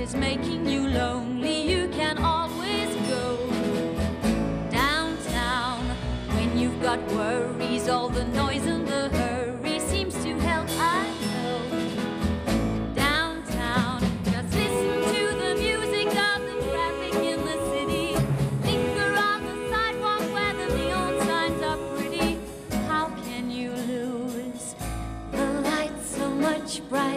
is making you lonely, you can always go downtown. When you've got worries, all the noise and the hurry seems to help, I know. Downtown, just listen to the music of the traffic in the city. Linger on the sidewalk where the neon signs are pretty. How can you lose the lights so much brighter?